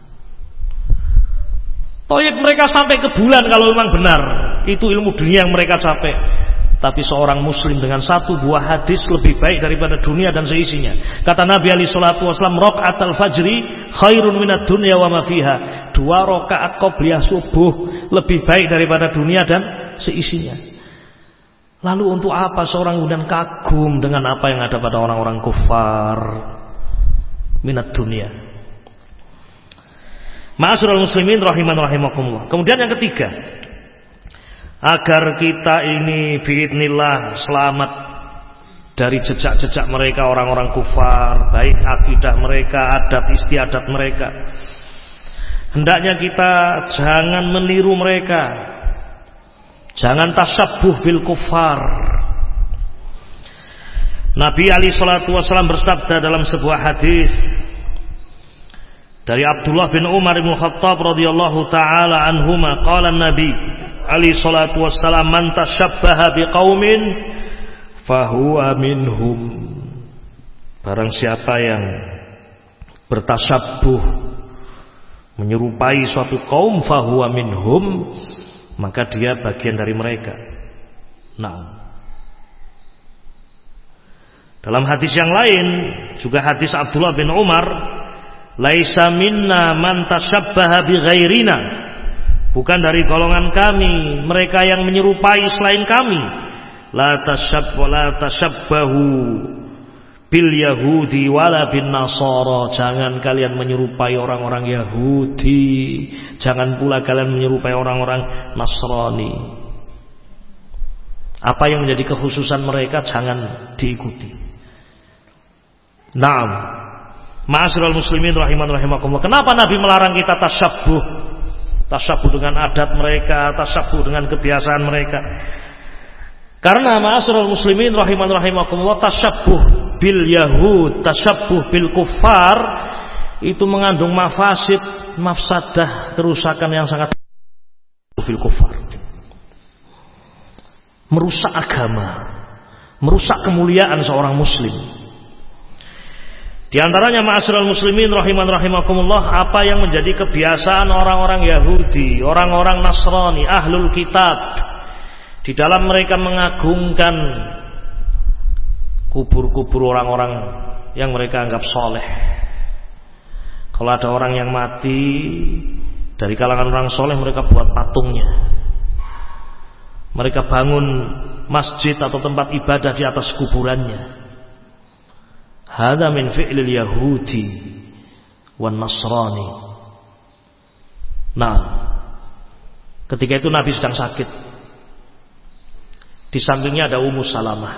Toyib mereka sampai ke bulan kalau memang benar itu ilmu dunia yang mereka capai. Tapi seorang muslim dengan satu buah hadis lebih baik daripada dunia dan seisinya. Kata Nabi alaihi salatu wasallam, raqatul fajri khairun minad dunya wa ma fiha. Dua rakaat qobliyah subuh lebih baik daripada dunia dan seisinya. Lalu untuk apa seorang kemudian kagum dengan apa yang ada pada orang-orang kufar minat dunia? Ma'asyiral muslimin rahiman rahimakumullah. Kemudian yang ketiga, agar kita ini biidznillah selamat dari jejak-jejak mereka orang-orang kufar, baik akidah mereka, adab istiadat mereka. Hendaknya kita jangan meniru mereka, jangan tasyabbuh bil kufar. Nabi alaihi salatu wasallam bersabda dalam sebuah hadis dari Abdullah bin Umar bin Khattab radhiyallahu taala anhuma, qala Nabi alaihi salatu wasallam, man tashabbaha biqaumin fahuwa minhum. Barang siapa yang bertasabbuh, menyerupai suatu kaum, fahuwa minhum, maka dia bagian dari mereka. Nah, dalam hadis yang lain, juga hadis Abdullah bin Umar, laisa minna man tashabbaha bi ghairina, bukan dari golongan kami mereka yang menyerupai selain kami. La tashabbu la tashabbahu bil Yahudi wala bin Nasara, jangan kalian menyerupai orang-orang Yahudi, jangan pula kalian menyerupai orang-orang Nasrani. Apa yang menjadi kekhususan mereka jangan diikuti. Naam, ma'asyiral muslimin rahiman rahimakumullah. Kenapa Nabi melarang kita tasyabbuh? Tasyabbuh dengan adat mereka, tasyabbuh dengan kebiasaan mereka. Karena ma'asyiral muslimin rahiman rahimakumullah, tasyabbuh bil yahud, tasyabbuh bil kuffar itu mengandung mafasid, mafsadah, kerusakan yang sangat bil kuffar. Merusak agama, merusak kemuliaan seorang muslim. Di antaranya ma'asyiral muslimin rahiman rahimakumullah, apa yang menjadi kebiasaan orang-orang Yahudi, orang-orang Nasrani, ahlul kitab, di dalam mereka mengagungkan kubur-kubur orang-orang yang mereka anggap soleh. Kalau ada orang yang mati dari kalangan orang soleh, mereka buat patungnya, mereka bangun masjid atau tempat ibadah di atas kuburannya. Hada min fi'lil Yahudi wan Nasrani. Nah, ketika itu Nabi sedang sakit. Di sampingnya ada Ummu Salamah.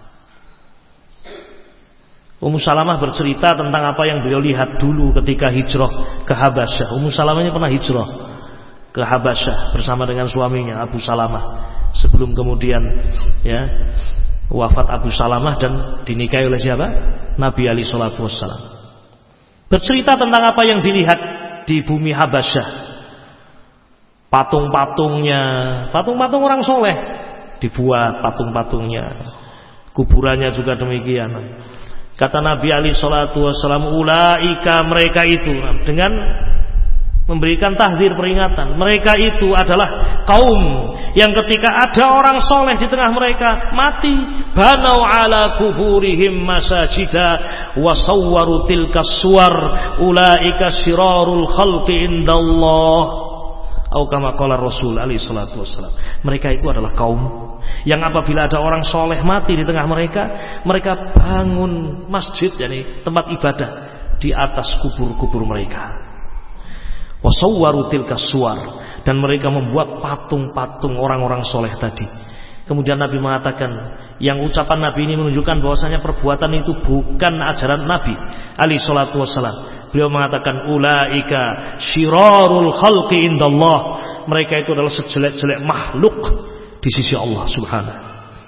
Ummu Salamah bercerita tentang apa yang beliau lihat dulu ketika hijrah ke Habasyah. Ummu Salamah ini pernah hijrah ke Habasyah bersama dengan suaminya Abu Salamah, sebelum kemudian ya wafat Abu Salamah dan dinikahi oleh siapa? Nabi alaihi salatu wassalam. Bercerita tentang apa yang dilihat di bumi Habasyah. Patung-patungnya, patung-patung orang soleh dibuat, patung-patungnya, kuburannya juga demikian. Kata Nabi alaihi salatu wassalam, ulaika, mereka itu, dengan memberikan tahdzir, peringatan, mereka itu adalah kaum yang ketika ada orang soleh di tengah mereka mati, banau ala kuburihim masajida wa sawwaru tilka suwar ulaika syirarul khalqi indallah, atau kama qala Rasul alaihi salatu wassalam. Mereka itu adalah kaum yang apabila ada orang soleh mati di tengah mereka, mereka bangun masjid, yakni tempat ibadah di atas kubur-kubur mereka. Wasawwaru tilka suwar, dan mereka membuat patung-patung orang-orang soleh tadi. Kemudian Nabi mengatakan, yang ucapan Nabi ini menunjukkan bahwasanya perbuatan itu bukan ajaran Nabi alaihi salatu wassalam. Beliau mengatakan, ulaika syirarul khalqi indallah, mereka itu adalah sejelek-jelek makhluk di sisi Allah subhanahu.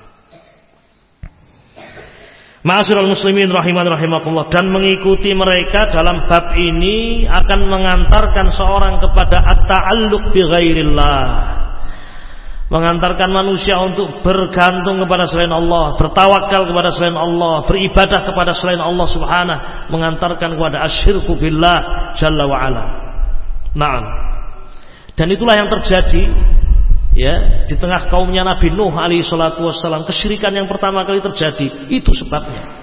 Ma'asyiral muslimin rahiman rahimakumullah, dan mengikuti mereka dalam bab ini akan mengantarkan seorang kepada at-ta'alluq bi ghairillah, mengantarkan manusia untuk bergantung kepada selain Allah, bertawakal kepada selain Allah, beribadah kepada selain Allah subhanahu, mengantarkan kepada asyirku billah jalla wa ala. Naam. Dan itulah yang terjadi ya di tengah kaumnya Nabi Nuh alaihi salatu wassalam. Kesyirikan yang pertama kali terjadi, itu sebabnya.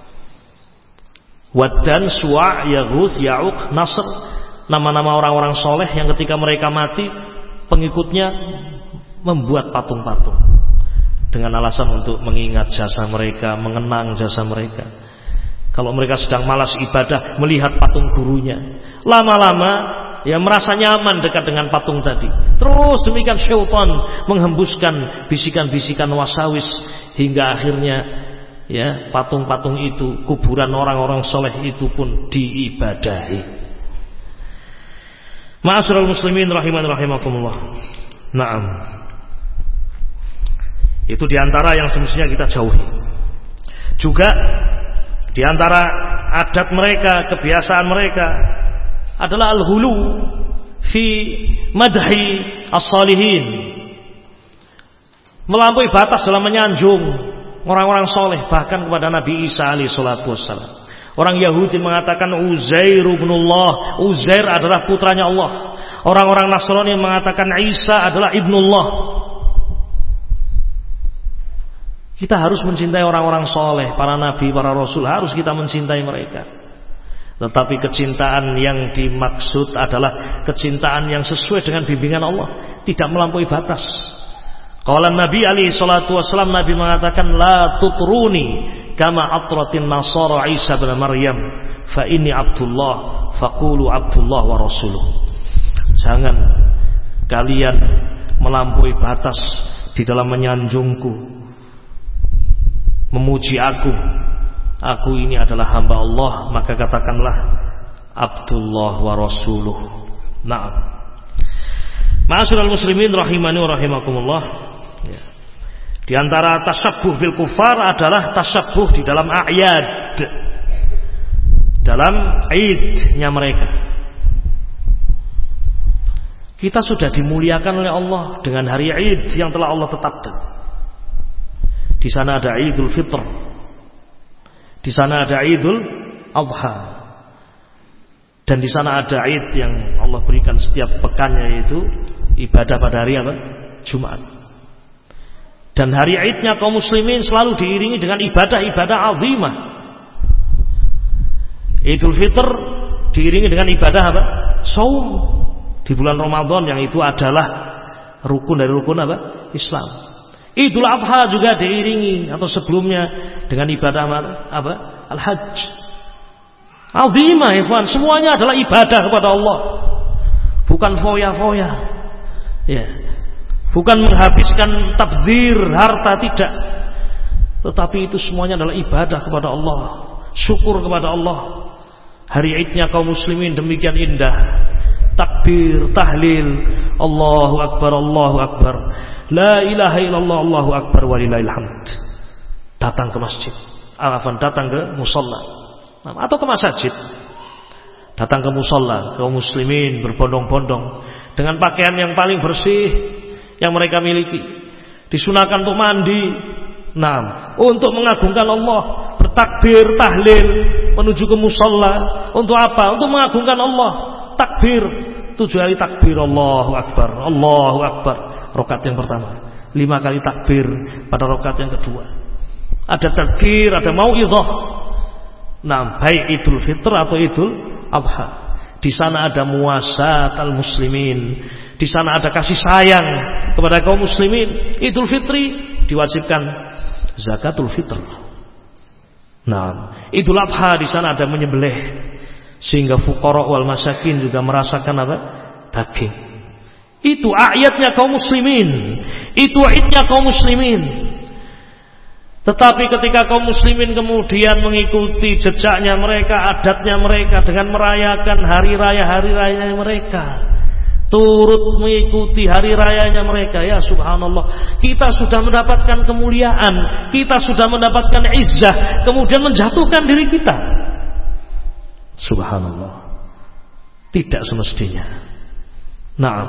Waddan, Suwa', Yaghus, Ya'uq, Nasr, nama-nama orang-orang soleh yang ketika mereka mati, pengikutnya membuat patung-patung dengan alasan untuk mengingat jasa mereka, mengenang jasa mereka. Kalau mereka sedang malas ibadah, melihat patung gurunya, lama-lama ya merasa nyaman dekat dengan patung tadi. Terus demikian syaitan menghembuskan bisikan-bisikan wasawis, hingga akhirnya ya, patung-patung itu, kuburan orang-orang soleh itu pun diibadahi. Ma'asyiral muslimin rahiman rahimakumullah. Naam. Itu diantara yang semestinya kita jauhi. Juga diantara adat mereka, kebiasaan mereka adalah al-ghulu fi madhi as-salihin, melampaui batas dalam menyanjung orang-orang soleh, bahkan kepada Nabi Isa alaihi salatu wassalam. Orang Yahudi mengatakan Uzair ibnullah, Uzair adalah putranya Allah. Orang-orang Nasrani mengatakan Isa adalah ibnullah. Kita harus mencintai orang-orang soleh, para nabi, para rasul, harus kita mencintai mereka. Tetapi kecintaan yang dimaksud adalah kecintaan yang sesuai dengan bimbingan Allah, tidak melampaui batas. Qala Nabi alaihi salatu wasallam, Nabi mengatakan la tutruni kama atratin nasara Isa bin Maryam fa inni Abdullah faqulu Abdullah wa rasuluh. Jangan kalian melampaui batas di dalam menyanjungku, memuji aku. Aku ini adalah hamba Allah, maka katakanlah Abdullah wa rasuluh. Naam. Ma'asyiral muslimin rahimani wa rahimakumullah. Ya. Di antara tasabbuh bil kufar adalah tasabbuh di dalam a'yad, dalam idnya mereka. Kita sudah dimuliakan oleh Allah dengan hari Id yang telah Allah tetapkan. Di sana ada Idul Fitr, di sana ada Idul Adha, dan di sana ada Id yang Allah berikan setiap pekannya, yaitu ibadah pada hari apa? Jumat. Dan hari Idnya kaum muslimin selalu diiringi dengan ibadah-ibadah azimah. Idul Fitr diiringi dengan ibadah apa? Saum di bulan Ramadan, yang itu adalah rukun dari rukun apa? Islam. Idul Adha juga diiringi atau sebelumnya dengan ibadah apa? Al-Hajj. Azimah, ikhwan, semuanya adalah ibadah kepada Allah. Bukan foya-foya. Ya. Bukan menghabiskan tabdzir harta, tidak. Tetapi itu semuanya adalah ibadah kepada Allah, syukur kepada Allah. Hari Idnya kaum muslimin demikian indah. Takbir, tahlil, Allahu Akbar, Allahu Akbar, la ilaha illallah, Allahu Akbar, walillahil hamd. Datang ke masjid, afwan, datang ke musalla, atau ke masjid. Datang ke musalla, kaum muslimin berbondong-bondong dengan pakaian yang paling bersih yang mereka miliki. Disunahkan untuk mandi, nah, untuk mengagungkan Allah, bertakbir, tahlil, menuju ke musalla. Untuk apa? Untuk mengagungkan Allah. Takbir, tujuh kali takbir, Allahu Akbar, Allahu Akbar, rakaat yang pertama. Lima kali takbir pada rakaat yang kedua. Ada takbir, ada mau'izah. Nah, baik Idul Fitr atau Idul Adha. Di sana ada muasat al-muslimin. Di sana ada kasih sayang kepada kaum muslimin. Idul Fitri diwajibkan zakatul fitr. Nah, Idul Adha di sana ada menyembelih, sehingga fuqara wal masakin juga merasakan apa? Daging. Itu ayatnya kaum muslimin, itu idnya kaum muslimin. Tetapi ketika kaum muslimin kemudian mengikuti jejaknya mereka, adatnya mereka, dengan merayakan hari raya-hari raya mereka, turut mengikuti hari rayanya mereka, ya subhanallah, kita sudah mendapatkan kemuliaan, kita sudah mendapatkan izzah, kemudian menjatuhkan diri kita. Subhanallah, tidak semestinya. Naam.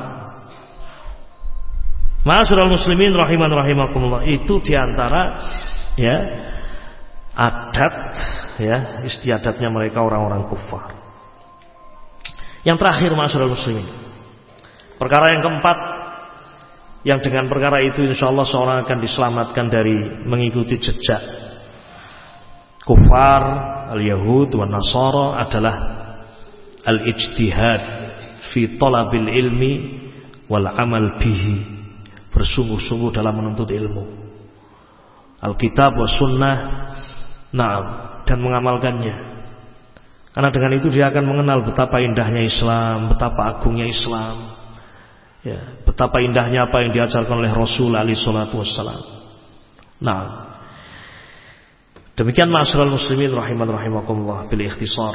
Ma'asyiral muslimin rahiman rahimakumullah, itu diantara ya adat, ya istiadatnya mereka orang-orang kufar. Yang terakhir, ma'asyiral muslimin, perkara yang keempat, yang dengan perkara itu insyaallah seorang akan diselamatkan dari mengikuti jejak kufar al-Yahud wa Nasara, adalah al-ijtihad fi talabil ilmi wal amal bihi. Bersungguh-sungguh dalam menuntut ilmu, Alkitab wa sunnah, naam, dan mengamalkannya. Karena dengan itu dia akan mengenal betapa indahnya Islam, betapa agungnya Islam, ya, betapa indahnya apa yang diajarkan oleh Rasul alaihi salatu wassalam. Nah, Demikian ma'asyiral muslimin rahiman rahimakumullah bil ikhtisar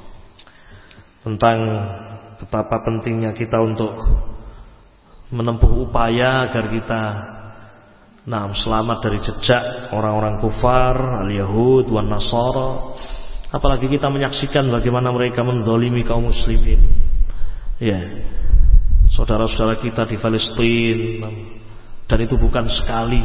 tentang betapa pentingnya kita untuk menempuh upaya agar kita nah, selamat dari jejak orang-orang kufar, al-Yahud, wan Nasara. Apalagi kita menyaksikan bagaimana mereka menzalimi kaum muslimin. Ya, saudara-saudara kita di Palestina, dan itu bukan sekali,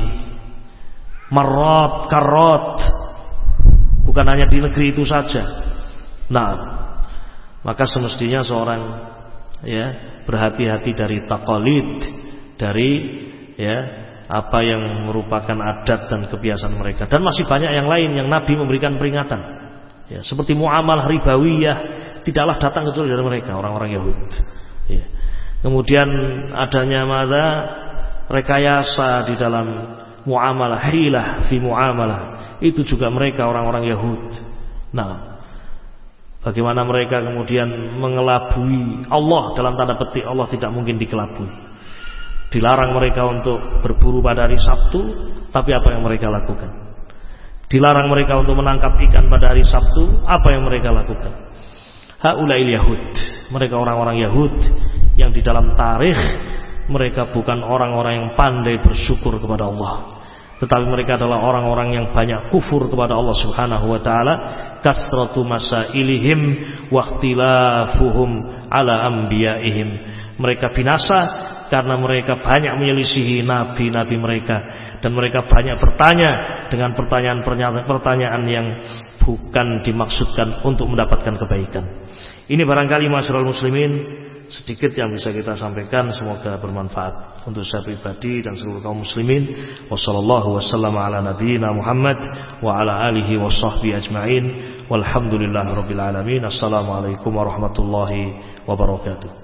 marot, karot, bukan hanya di negeri itu saja. Nah, maka semestinya seorang ya berhati-hati dari taqalid, dari ya apa yang merupakan adat dan kebiasaan mereka. Dan masih banyak yang lain yang Nabi memberikan peringatan. Ya, seperti muamalah ribawiyah tidaklah datang kecuali dari mereka, orang-orang Yahud. Ya. Kemudian adanya mada rekayasa di dalam muamalah, hilah fi muamalah, itu juga mereka orang-orang Yahud. Nah, bagaimana mereka kemudian mengelabui Allah, dalam tanda petik Allah tidak mungkin dikelabui. Dilarang mereka untuk berburu pada hari Sabtu, tapi apa yang mereka lakukan? Dilarang mereka untuk menangkap ikan pada hari Sabtu, apa yang mereka lakukan? Haulail Yahud, mereka orang-orang Yahud yang di dalam tarikh mereka bukan orang-orang yang pandai bersyukur kepada Allah, tetapi mereka adalah orang-orang yang banyak kufur kepada Allah Subhanahu wa taala. Kasratu masailihim wa ikhtilafuhum ala anbiyaihim. Mereka binasa karena mereka banyak menyelisihi nabi-nabi mereka, dan mereka banyak bertanya dengan pertanyaan-pertanyaan yang bukan dimaksudkan untuk mendapatkan kebaikan. Ini barangkali ma'asyiral muslimin sedikit yang bisa kita sampaikan, semoga bermanfaat untuk saya pribadi dan seluruh kaum muslimin. Wassallallahu wasallam ala nabiyyina Muhammad wa ala alihi washabbihi ajmain. Walhamdulillahirabbil alamin. Assalamualaikum warahmatullahi wabarakatuh.